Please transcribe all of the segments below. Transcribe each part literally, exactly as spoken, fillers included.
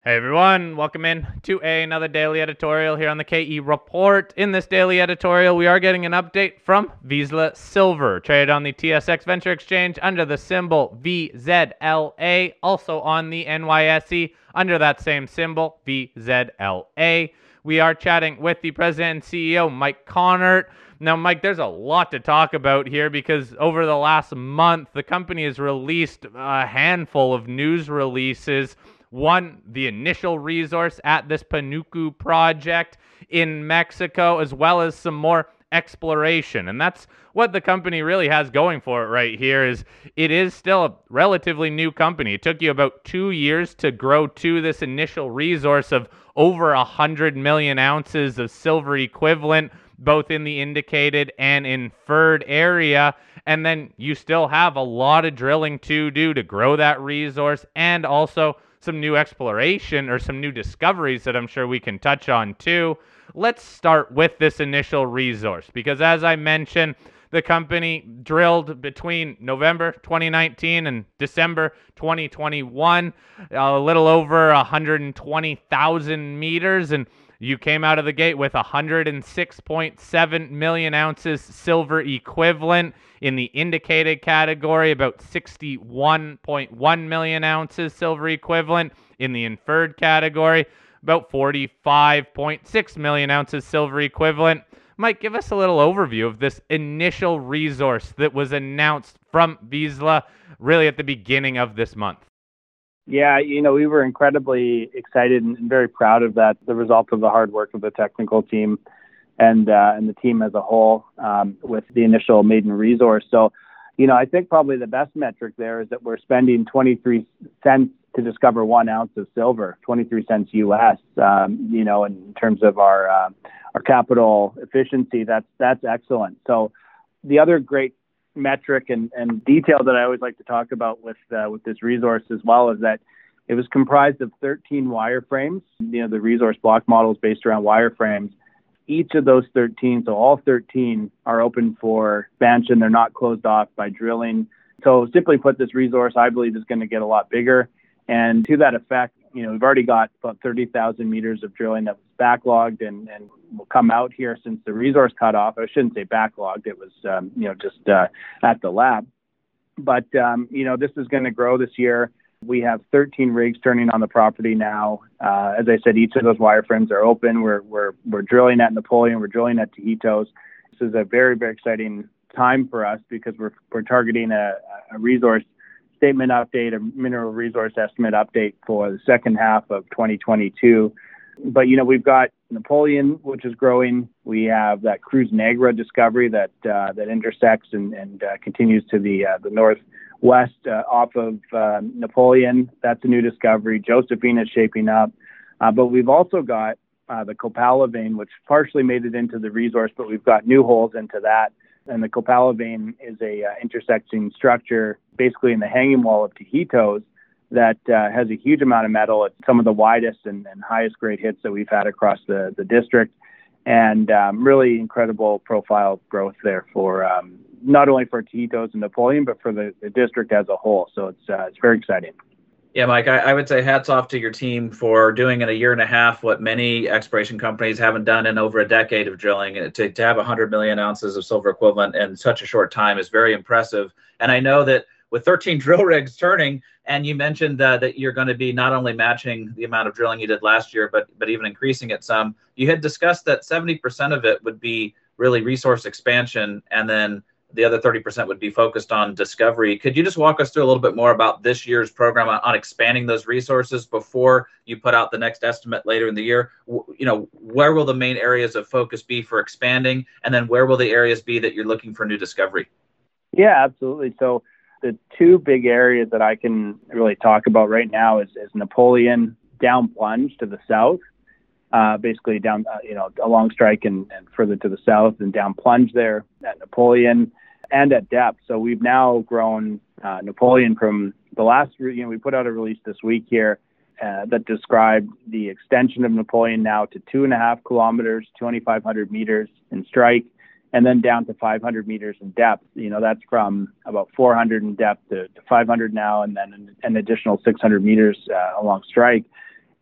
Hey everyone, welcome in to another daily editorial here on the K E Report. In this daily editorial, we are getting an update from Vizsla Silver, traded on the T S X Venture Exchange under the symbol V Z L A, also on the N Y S E under that same symbol, V Z L A. We are chatting with the president and C E O, Mike Connert. Now, Mike, there's a lot to talk about here because over the last month, the company has released a handful of news releases. One, the initial resource at this Panuco project in Mexico, as well as some more exploration. And that's what the company really has going for it right here. Is it is still a relatively new company. It took you about two years to grow to this initial resource of over one hundred million ounces of silver equivalent, both in the indicated and inferred area. And then you still have a lot of drilling to do to grow that resource, and also some new exploration or some new discoveries that I'm sure we can touch on too. Let's start with this initial resource because, as I mentioned, the company drilled between November twenty nineteen and December twenty twenty-one, a little over one hundred twenty thousand meters, and you came out of the gate with one hundred six point seven million ounces silver equivalent. In the indicated category, about sixty-one point one million ounces silver equivalent. In the inferred category, about forty-five point six million ounces silver equivalent. Mike, give us a little overview of this initial resource that was announced from Vizsla really at the beginning of this month. Yeah, you know, we were incredibly excited and very proud of that, the result of the hard work of the technical team and uh, and the team as a whole um, with the initial maiden resource. So, you know, I think probably the best metric there is that we're spending twenty-three cents to discover one ounce of silver, twenty-three cents U S. Um, you know, in terms of our uh, our capital efficiency, that's that's excellent. So, the other great metric and, and detail that I always like to talk about with uh, with this resource as well is that it was comprised of thirteen wireframes. You know, the resource block model is based around wireframes. Each of those thirteen, so all thirteen, are open for expansion. They're not closed off by drilling. So simply put, this resource, I believe, is going to get a lot bigger. And to that effect, you know, we've already got about thirty thousand meters of drilling that was backlogged and, and will come out here since the resource cut off. I shouldn't say backlogged. It was, um, you know, just uh, at the lab. But, um, you know, this is going to grow this year. We have thirteen rigs turning on the property now. Uh, as I said, each of those wireframes are open. We're, we're, we're drilling at Napoleon. We're drilling at Tajitos. This is a very, very exciting time for us because we're, we're targeting a, a resource statement update, a mineral resource estimate update for the second half of twenty twenty-two. But, you know, we've got Napoleon, which is growing. We have that Cruz Negra discovery that uh, that intersects and, and uh, continues to the uh, the northwest uh, off of uh, Napoleon. That's a new discovery. Josephina is shaping up. Uh, but we've also got uh, the Copala vein, which partially made it into the resource, but we've got new holes into that. And the Copala vein is a uh, intersecting structure basically in the hanging wall of Tajitos that uh, has a huge amount of metal. It's some of the widest and, and highest grade hits that we've had across the, the district, and um, really incredible profile growth there for um, not only for Tajitos and Napoleon, but for the, the district as a whole. So it's uh, it's very exciting. Yeah, Mike, I, I would say hats off to your team for doing in a year and a half what many exploration companies haven't done in over a decade of drilling. To, to have one hundred million ounces of silver equivalent in such a short time is very impressive. And I know that with thirteen drill rigs turning, and you mentioned uh, that you're going to be not only matching the amount of drilling you did last year, but but even increasing it some. You had discussed that seventy percent of it would be really resource expansion, and then the other thirty percent would be focused on discovery. Could you just walk us through a little bit more about this year's program on, on expanding those resources before you put out the next estimate later in the year? W- you know, where will the main areas of focus be for expanding, and then where will the areas be that you're looking for new discovery? Yeah, absolutely. So the two big areas that I can really talk about right now is, is Napoleon down plunge to the south, uh, basically down, uh, you know, along strike and, and further to the south, and down plunge there at Napoleon and at depth. So we've now grown uh, Napoleon from the last, you know, we put out a release this week here uh, that described the extension of Napoleon now to two and a half kilometers, twenty-five hundred meters in strike, and then down to five hundred meters in depth. You know, that's from about four hundred in depth to, to five hundred now, and then an, an additional six hundred meters uh, along strike.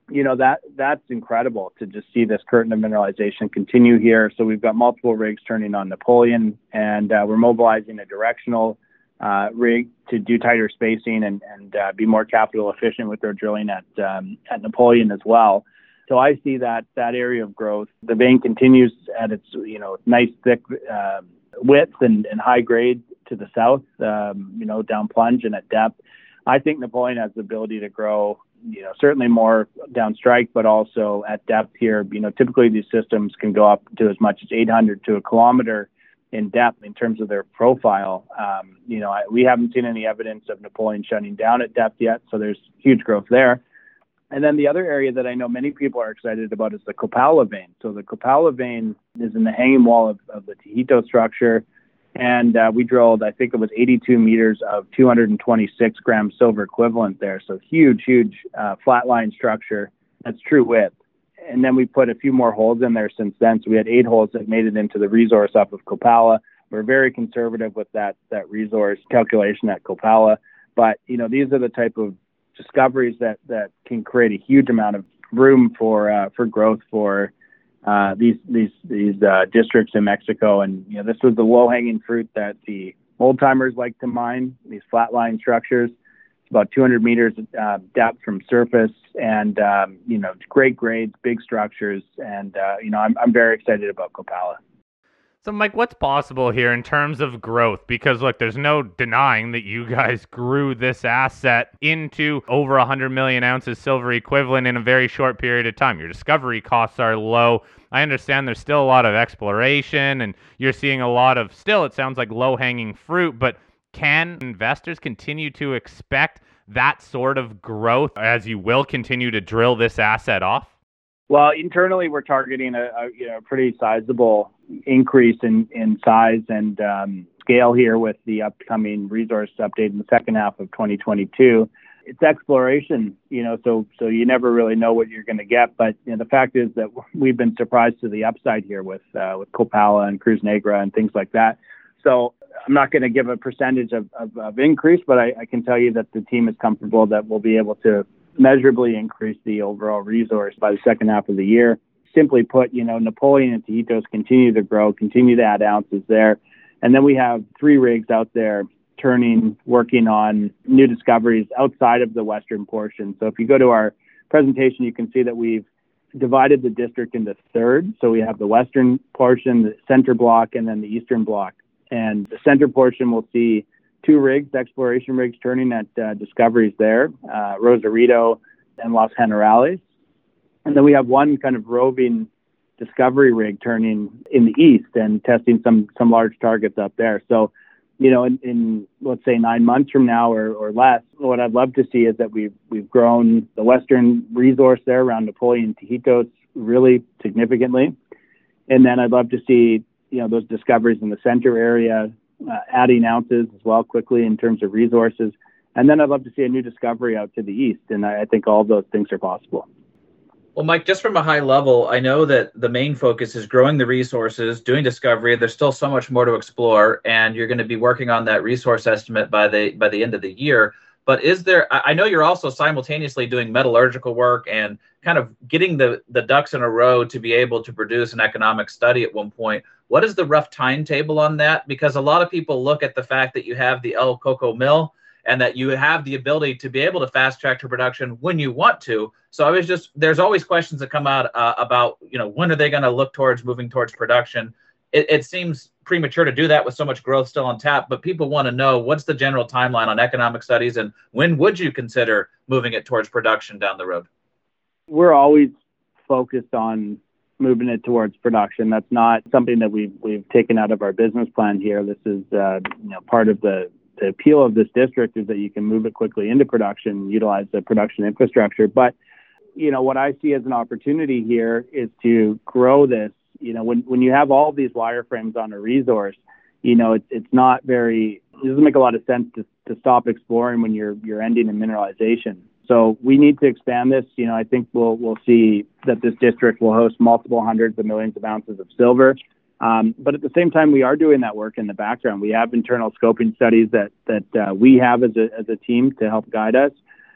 you know, that that's incredible to just see this curtain of mineralization continue here. So we've got multiple rigs turning on Napoleon, and uh, we're mobilizing a directional uh, rig to do tighter spacing and, and uh, be more capital efficient with our drilling at um, at Napoleon as well. So I see that that area of growth. The vein continues at its, you know, nice thick uh, width and, and high grade to the south, um, you know, down plunge and at depth. I think Napoleon has the ability to grow, you know, certainly more down strike, but also at depth here. You know, typically these systems can go up to as much as eight hundred to a kilometer in depth in terms of their profile. Um, you know, I, we haven't seen any evidence of Napoleon shutting down at depth yet, so there's huge growth there. And then the other area that I know many people are excited about is the Copala vein. So the Copala vein is in the hanging wall of, of the Tahito structure. And uh, we drilled, I think it was eighty-two meters of two hundred twenty-six gram silver equivalent there. So huge, huge uh, flatline structure. That's true width. And then we put a few more holes in there since then. So we had eight holes that made it into the resource up of Copala. We're very conservative with that, that resource calculation at Copala. But, you know, these are the type of discoveries that, that can create a huge amount of room for uh, for growth for uh, these these these uh, districts in Mexico. And you know, this was the low hanging fruit that the old timers like to mine. These flatline structures, it's about two hundred meters uh, depth from surface, and um, you know, great grades, big structures, and uh, you know, I'm I'm very excited about Copala. So, Mike, what's possible here in terms of growth? Because, look, there's no denying that you guys grew this asset into over one hundred million ounces silver equivalent in a very short period of time. Your discovery costs are low. I understand there's still a lot of exploration, and you're seeing a lot of, still, it sounds like low-hanging fruit, but can investors continue to expect that sort of growth as you will continue to drill this asset off? Well, internally, we're targeting a, a you know pretty sizable increase in, in size and um, scale here with the upcoming resource update in the second half of twenty twenty-two. It's exploration, you know, so so you never really know what you're going to get. But you know, the fact is that we've been surprised to the upside here with uh, with Copala and Cruz Negra and things like that. So I'm not going to give a percentage of, of, of increase, but I, I can tell you that the team is comfortable that we'll be able to measurably increase the overall resource by the second half of the year. Simply put, you know, Napoleon and Tajitos continue to grow, continue to add ounces there. And then we have three rigs out there turning, working on new discoveries outside of the western portion. So if you go to our presentation, you can see that we've divided the district into thirds. So we have the western portion, the center block, and then the eastern block. And the center portion will see two rigs, exploration rigs, turning at uh, discoveries there, uh, Rosarito and Los Generales. And then we have one kind of roving discovery rig turning in the east and testing some some large targets up there. So, you know, in, in let's say nine months from now or, or less, what I'd love to see is that we've we've grown the western resource there around Napoleon and Tajitos really significantly. And then I'd love to see, you know, those discoveries in the center area, Uh, adding ounces as well quickly in terms of resources. And then I'd love to see a new discovery out to the east. And I, I think all of those things are possible. Well, Mike, just from a high level, I know that the main focus is growing the resources, doing discovery. There's still so much more to explore, and you're going to be working on that resource estimate by the by the end of the year. But is there, I know you're also simultaneously doing metallurgical work and kind of getting the, the ducks in a row to be able to produce an economic study at one point. What is the rough timetable on that? Because a lot of people look at the fact that you have the El Coco mill and that you have the ability to be able to fast track to production when you want to. So I was just, there's always questions that come out uh, about, you know, when are they going to look towards moving towards production? It, it seems premature to do that with so much growth still on tap, but people want to know what's the general timeline on economic studies and when would you consider moving it towards production down the road? We're always focused on moving it towards production. That's not something that we've, we've taken out of our business plan here. This is uh, you know, part of the, the appeal of this district is that you can move it quickly into production, utilize the production infrastructure. But, you know, what I see as an opportunity here is to grow this. You know, when, when you have all of these wireframes on a resource, you know, it, it's not very, it doesn't make a lot of sense to, to stop exploring when you're, you're ending in mineralization. So we need to expand this. You know, I think we'll, we'll see that this district will host multiple hundreds of millions of ounces of silver. Um, but at the same time, we are doing that work in the background. We have internal scoping studies that, that uh, we have as a, as a team to help guide us.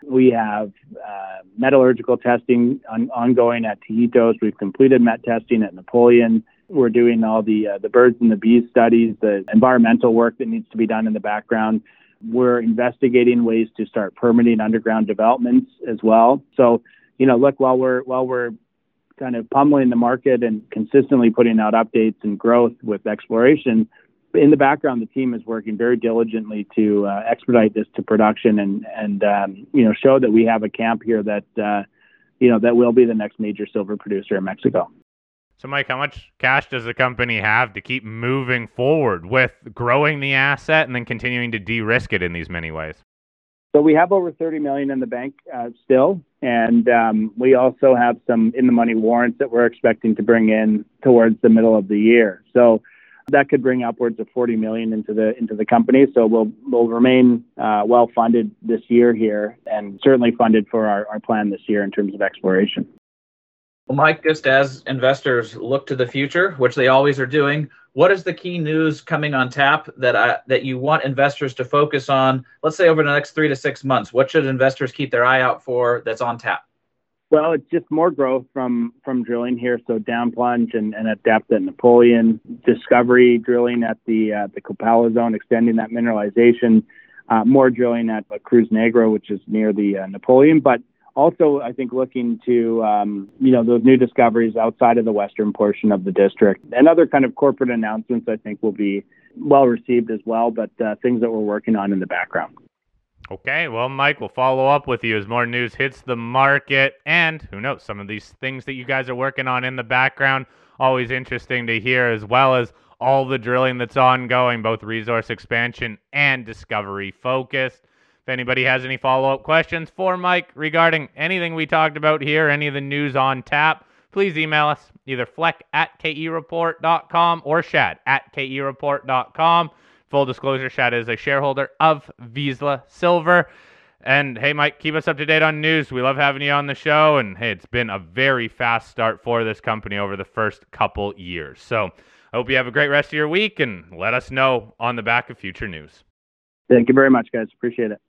We have uh, metallurgical testing on, ongoing at Tajitos. We've completed met testing at Napoleon. We're doing all the uh, the birds and the bees studies, the environmental work that needs to be done in the background. We're investigating ways to start permitting underground developments as well. So, you know, look, while we're while we're kind of pummeling the market and consistently putting out updates and growth with exploration, in the background, the team is working very diligently to uh, expedite this to production and and um, you know, show that we have a camp here that uh, you know that will be the next major silver producer in Mexico. So, Mike, how much cash does the company have to keep moving forward with growing the asset and then continuing to de-risk it in these many ways? So we have over thirty million dollars in the bank uh, still, and um, we also have some in-the-money warrants that we're expecting to bring in towards the middle of the year. So that could bring upwards of forty million dollars into the into the company. So we'll we'll remain uh, well funded this year here, and certainly funded for our, our plan this year in terms of exploration. Well, Mike, just as investors look to the future, which they always are doing, what is the key news coming on tap that I, that you want investors to focus on, let's say over the next three to six months? What should investors keep their eye out for that's on tap? Well, it's just more growth from from drilling here. So down plunge and, and at depth at Napoleon, discovery drilling at the uh, the Copala zone, extending that mineralization, uh, more drilling at uh, Cruz Negro, which is near the uh, Napoleon, but also, I think looking to, um, you know, those new discoveries outside of the western portion of the district, and other kind of corporate announcements, I think will be well received as well, but uh, things that we're working on in the background. Okay, well, Mike, we'll follow up with you as more news hits the market, and who knows, some of these things that you guys are working on in the background, always interesting to hear, as well as all the drilling that's ongoing, both resource expansion and discovery focused. If anybody has any follow-up questions for Mike regarding anything we talked about here, any of the news on tap, please email us, either fleck at k e report dot com or shad at k e report dot com. Full disclosure, Shad is a shareholder of Vizsla Silver. And hey, Mike, keep us up to date on news. We love having you on the show. And hey, it's been a very fast start for this company over the first couple years. So I hope you have a great rest of your week, and let us know on the back of future news. Thank you very much, guys. Appreciate it.